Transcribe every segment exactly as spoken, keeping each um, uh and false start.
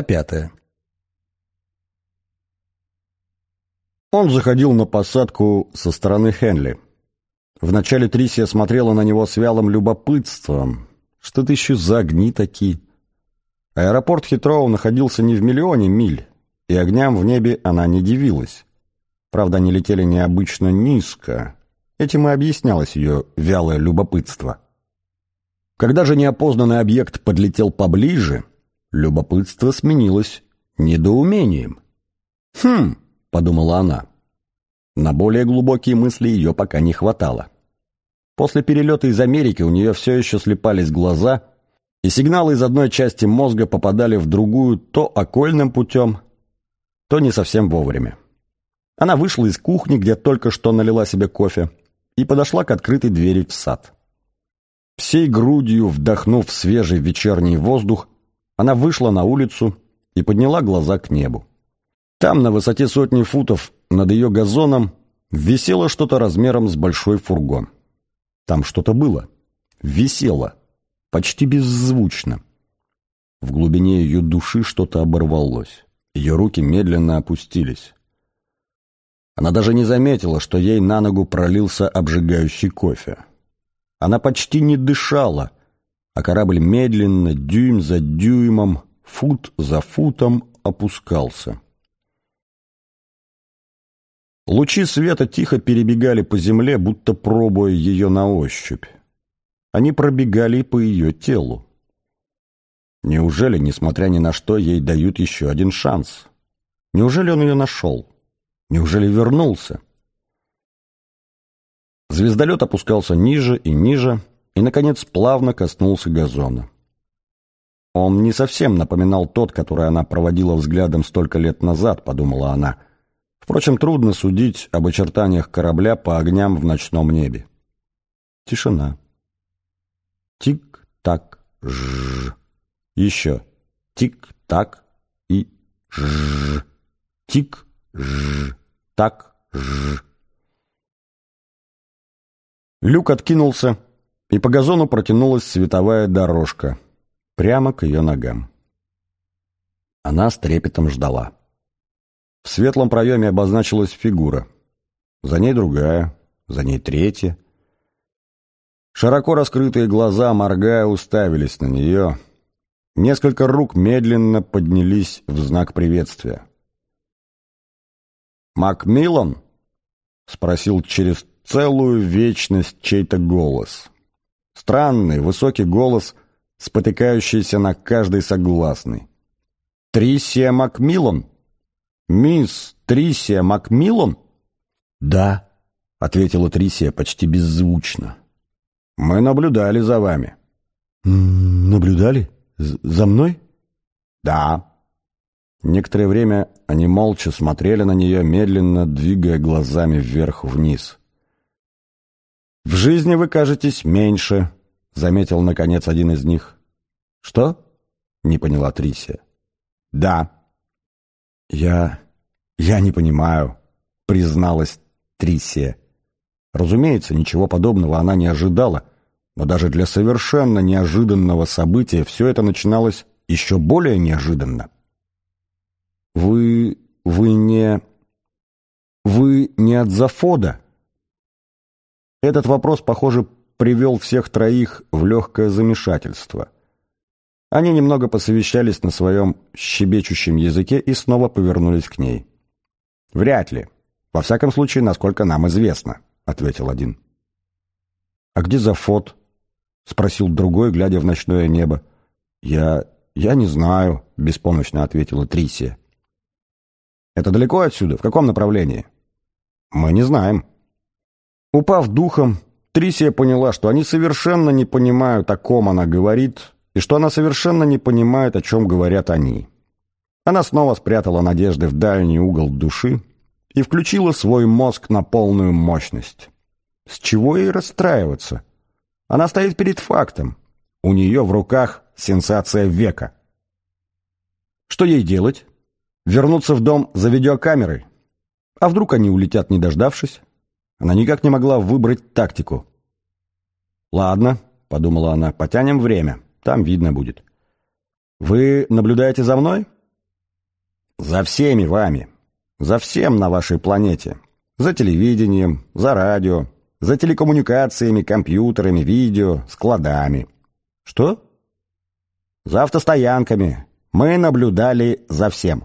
пятая. Он заходил на посадку со стороны Хенли. Вначале Трисия смотрела на него с вялым любопытством. Что это еще за огни такие? Аэропорт Хитроу находился не в миллионе миль, и огням в небе она не дивилась. Правда, они летели необычно низко. Этим и объяснялось ее вялое любопытство. Когда же неопознанный объект подлетел поближе, любопытство сменилось недоумением. «Хм», — подумала она. На более глубокие мысли ее пока не хватало. После перелета из Америки у нее все еще слипались глаза, и сигналы из одной части мозга попадали в другую то окольным путем, то не совсем вовремя. Она вышла из кухни, где только что налила себе кофе, и подошла к открытой двери в сад. Всей грудью вдохнув свежий вечерний воздух, она вышла на улицу и подняла глаза к небу. Там, на высоте сотни футов, над ее газоном, висело что-то размером с большой фургон. Там что-то было. Висело. Почти беззвучно. В глубине ее души что-то оборвалось. Ее руки медленно опустились. Она даже не заметила, что ей на ногу пролился обжигающий кофе. Она почти не дышала, а корабль медленно, дюйм за дюймом, фут за футом опускался. Лучи света тихо перебегали по земле, будто пробуя ее на ощупь. Они пробегали по ее телу. Неужели, несмотря ни на что, ей дают еще один шанс? Неужели он ее нашел? Неужели вернулся? Звездолет опускался ниже и ниже, и, наконец, плавно коснулся газона. Он не совсем напоминал тот, который она проводила взглядом столько лет назад, подумала она. Впрочем, трудно судить об очертаниях корабля по огням в ночном небе. Тишина. Тик-так, жжж. Еще. Тик-так и жжж. Тик-жжж. Так-жжж. Люк откинулся, и по газону протянулась световая дорожка прямо к ее ногам. Она с трепетом ждала. В светлом проеме обозначилась фигура. За ней другая, за ней третья. Широко раскрытые глаза, моргая, уставились на нее. Несколько рук медленно поднялись в знак приветствия. «Макмиллан?» — спросил через целую вечность чей-то голос. Странный, высокий голос, спотыкающийся на каждой согласной. «Трисия Макмиллан? Мисс Трисия Макмиллан?» «Да», — ответила Трисия почти беззвучно. «Мы наблюдали за вами». «Наблюдали? За мной?» «Да». Некоторое время они молча смотрели на нее, медленно двигая глазами вверх-вниз. «В жизни вы кажетесь меньше», — заметил, наконец, один из них. «Что?» — не поняла Трисия. «Да». «Я... я не понимаю», — призналась Трисия. Разумеется, ничего подобного она не ожидала, но даже для совершенно неожиданного события все это начиналось еще более неожиданно. «Вы... вы не... вы не от Зафода?» Этот вопрос, похоже, привел всех троих в легкое замешательство. Они немного посовещались на своем щебечущем языке и снова повернулись к ней. «Вряд ли. Во всяком случае, насколько нам известно», — ответил один. «А где Зафод?» — спросил другой, глядя в ночное небо. «Я... я не знаю», — беспомощно ответила Трисия. «Это далеко отсюда? В каком направлении?» «Мы не знаем». Упав духом, Трисия поняла, что они совершенно не понимают, о ком она говорит, и что она совершенно не понимает, о чем говорят они. Она снова спрятала надежды в дальний угол души и включила свой мозг на полную мощность. С чего ей расстраиваться? Она стоит перед фактом. У нее в руках сенсация века. Что ей делать? Вернуться в дом за видеокамерой? А вдруг они улетят, не дождавшись? Она никак не могла выбрать тактику. «Ладно», — подумала она, — «потянем время, там видно будет». «Вы наблюдаете за мной?» За всеми вами. За всем на вашей планете. За телевидением, за радио, за телекоммуникациями, компьютерами, видео, складами. Что? За автостоянками. Мы наблюдали за всем.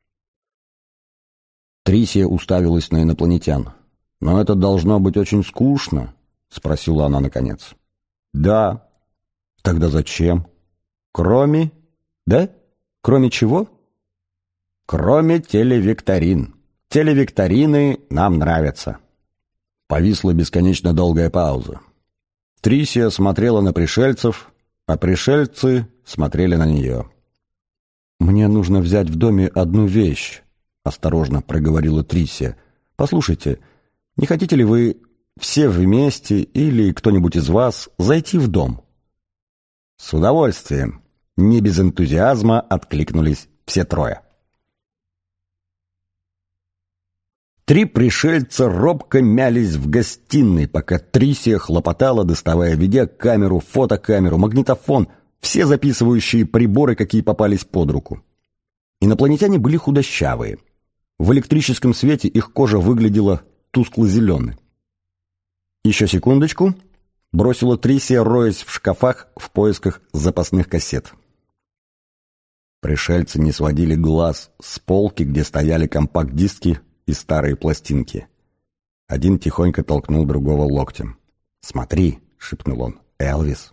Трисия уставилась на инопланетян. «Но это должно быть очень скучно», — спросила она наконец. «Да». «Тогда зачем?» «Кроме...» «Да? Кроме чего?» «Кроме телевикторин. Телевикторины нам нравятся». Повисла бесконечно долгая пауза. Трисия смотрела на пришельцев, а пришельцы смотрели на нее. «Мне нужно взять в доме одну вещь», — осторожно проговорила Трисия. «Послушайте, не хотите ли вы все вместе или кто-нибудь из вас зайти в дом?» «С удовольствием», — не без энтузиазма откликнулись все трое. Три пришельца робко мялись в гостиной, пока Трисия хлопотала, доставая видеокамеру, фотокамеру, магнитофон, все записывающие приборы, какие попались под руку. Инопланетяне были худощавые. В электрическом свете их кожа выглядела тускло-зеленой. «Еще секундочку», — бросила Трисия, роясь в шкафах в поисках запасных кассет. Пришельцы не сводили глаз с полки, где стояли компакт-диски и старые пластинки. Один тихонько толкнул другого локтем. «Смотри», — шепнул он, — «Элвис».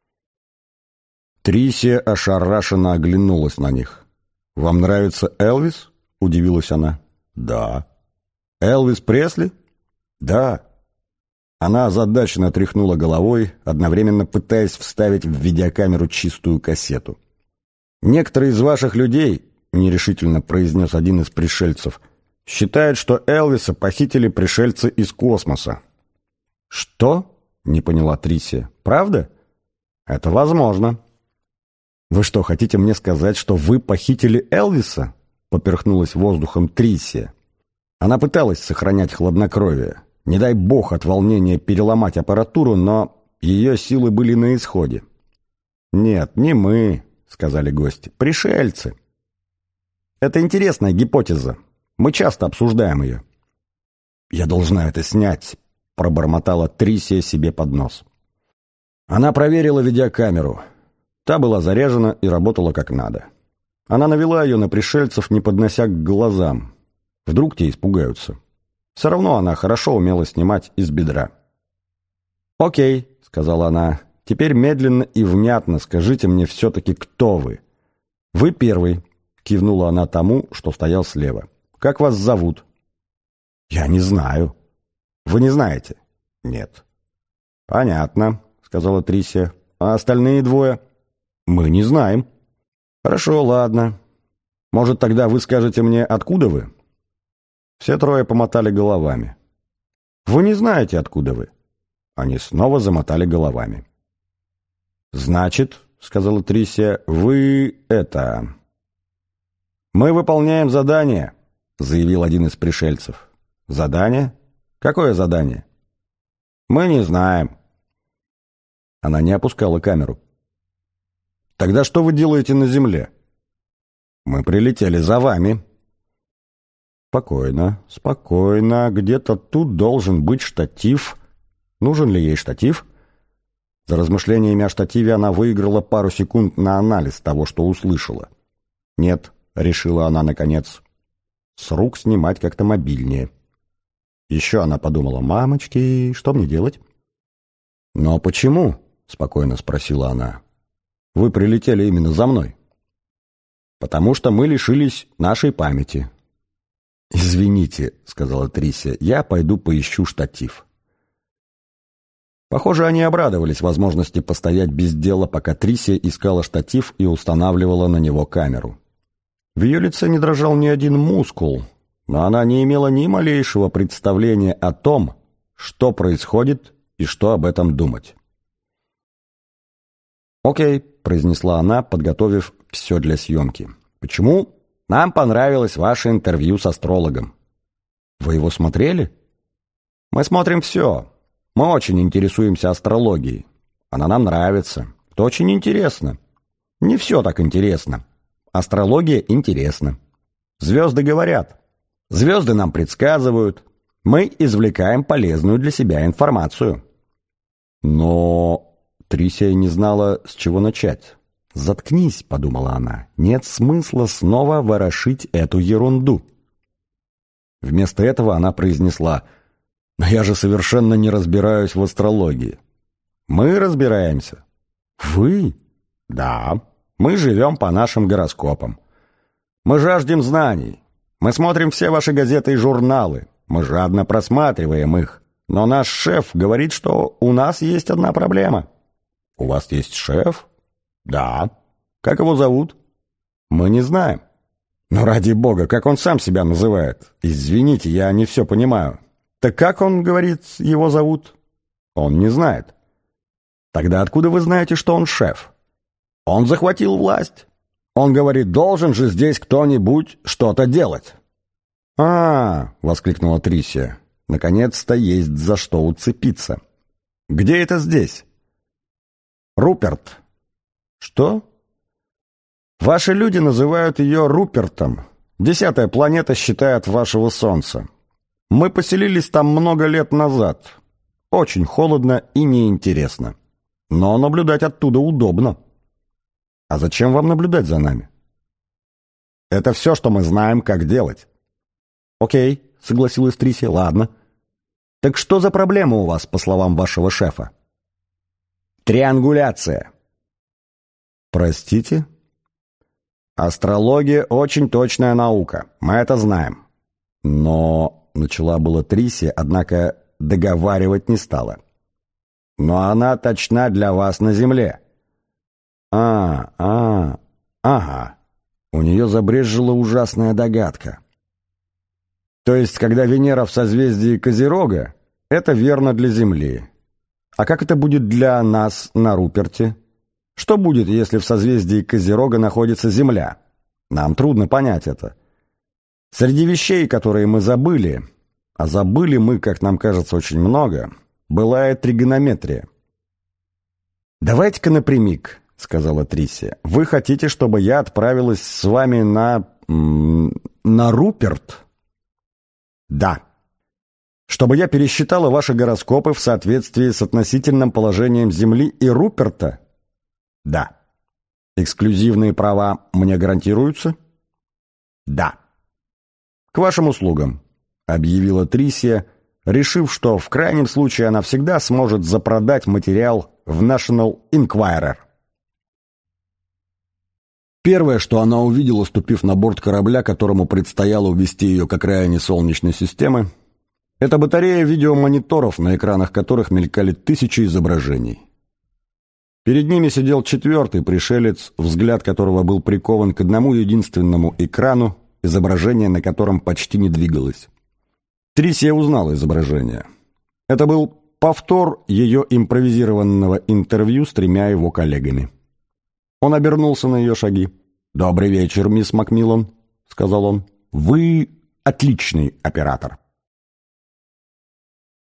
Трисия ошарашенно оглянулась на них. «Вам нравится Элвис?» — удивилась она. «Да». «Элвис Пресли?» «Да». Она озадаченно тряхнула головой, одновременно пытаясь вставить в видеокамеру чистую кассету. «Некоторые из ваших людей, — нерешительно произнес один из пришельцев, — считают, что Элвиса похитили пришельцы из космоса». «Что?» — не поняла Трисия. «Правда?» «Это возможно». «Вы что, хотите мне сказать, что вы похитили Элвиса?» — поперхнулась воздухом Трисия. Она пыталась сохранять хладнокровие. Не дай бог от волнения переломать аппаратуру, но ее силы были на исходе. «Нет, не мы», — сказали гости, — «пришельцы». «Это интересная гипотеза. Мы часто обсуждаем ее». «Я должна это снять», — пробормотала Трисия себе под нос. Она проверила видеокамеру. Та была заряжена и работала как надо. Она навела ее на пришельцев, не поднося к глазам. Вдруг те испугаются. Все равно она хорошо умела снимать из бедра. «Окей», — сказала она, — «теперь медленно и внятно скажите мне все-таки, кто вы». «Вы первый», — кивнула она тому, что стоял слева. «Как вас зовут?» «Я не знаю». «Вы не знаете?» «Нет». «Понятно», — сказала Трисия. «А остальные двое?» «Мы не знаем». «Хорошо, ладно. Может, тогда вы скажете мне, откуда вы?» Все трое помотали головами. «Вы не знаете, откуда вы?» Они снова замотали головами. «Значит, — сказала Трисия, — вы это...» «Мы выполняем задание», — заявил один из пришельцев. «Задание? Какое задание?» «Мы не знаем». Она не опускала камеру. «Тогда что вы делаете на Земле?» «Мы прилетели за вами». «Спокойно, спокойно. Где-то тут должен быть штатив. Нужен ли ей штатив?» За размышлениями о штативе она выиграла пару секунд на анализ того, что услышала. «Нет», — решила она наконец, — «с рук снимать как-то мобильнее». Еще она подумала: «Мамочки, что мне делать?» «Но почему?» — спокойно спросила она. «Вы прилетели именно за мной». «Потому что мы лишились нашей памяти». «Извините», — сказала Трисия, — «я пойду поищу штатив». Похоже, они обрадовались возможности постоять без дела, пока Трисия искала штатив и устанавливала на него камеру. В ее лице не дрожал ни один мускул, но она не имела ни малейшего представления о том, что происходит и что об этом думать. «Окей», — произнесла она, подготовив все для съемки. «Почему? Нам понравилось ваше интервью с астрологом». «Вы его смотрели?» «Мы смотрим все. Мы очень интересуемся астрологией. Она нам нравится. Это очень интересно. Не все так интересно. Астрология интересна». Звезды говорят. Звезды нам предсказывают. Мы извлекаем полезную для себя информацию. Но Трисия не знала, с чего начать. «Заткнись», — подумала она, — «нет смысла снова ворошить эту ерунду». Вместо этого она произнесла: «Но я же совершенно не разбираюсь в астрологии». «Мы разбираемся». «Вы?» «Да, мы живем по нашим гороскопам. Мы жаждем знаний. Мы смотрим все ваши газеты и журналы. Мы жадно просматриваем их. Но наш шеф говорит, что у нас есть одна проблема». «У вас есть шеф?» «Да». «Как его зовут?» «Мы не знаем». «Но ради бога, как он сам себя называет? Извините, я не все понимаю». «Так как он, говорит, его зовут?» «Он не знает». «Тогда откуда вы знаете, что он шеф?» «Он захватил власть. Он говорит, должен же здесь кто-нибудь что-то делать». «А-а-а!» — воскликнула Трисия. «Наконец-то есть за что уцепиться». «Где это здесь?» «Руперт». «Что?» «Ваши люди называют ее Рупертом. Десятая планета считает вашего Солнца. Мы поселились там много лет назад. Очень холодно и неинтересно. Но наблюдать оттуда удобно». «А зачем вам наблюдать за нами?» «Это все, что мы знаем, как делать». «Окей», — согласилась Трисия, — «ладно. Так что за проблема у вас, по словам вашего шефа?» «Триангуляция». «Простите?» «Астрология — очень точная наука, мы это знаем». «Но...» — начала была Трисия, однако договаривать не стала. «Но она точна для вас на Земле». «А, а, ага». У нее забрезжила ужасная догадка. «То есть, когда Венера в созвездии Козерога, это верно для Земли. А как это будет для нас на Руперте? Что будет, если в созвездии Козерога находится Земля? Нам трудно понять это. Среди вещей, которые мы забыли, а забыли мы, как нам кажется, очень много, была и тригонометрия». «Давайте-ка напрямик», — сказала Трисия. «Вы хотите, чтобы я отправилась с вами на... на Руперт?» «Да. Чтобы я пересчитала ваши гороскопы в соответствии с относительным положением Земли и Руперта?» «Да». «Эксклюзивные права мне гарантируются?» «Да». «К вашим услугам», — объявила Трисия, решив, что в крайнем случае она всегда сможет запродать материал в National Enquirer. Первое, что она увидела, ступив на борт корабля, которому предстояло увести ее к окраине Солнечной системы, это батарея видеомониторов, на экранах которых мелькали тысячи изображений. Перед ними сидел четвертый пришелец, взгляд которого был прикован к одному единственному экрану, изображение на котором почти не двигалось. Трисия узнала изображение. Это был повтор ее импровизированного интервью с тремя его коллегами. Он обернулся на ее шаги. «Добрый вечер, мисс Макмиллан», — сказал он. «Вы отличный оператор».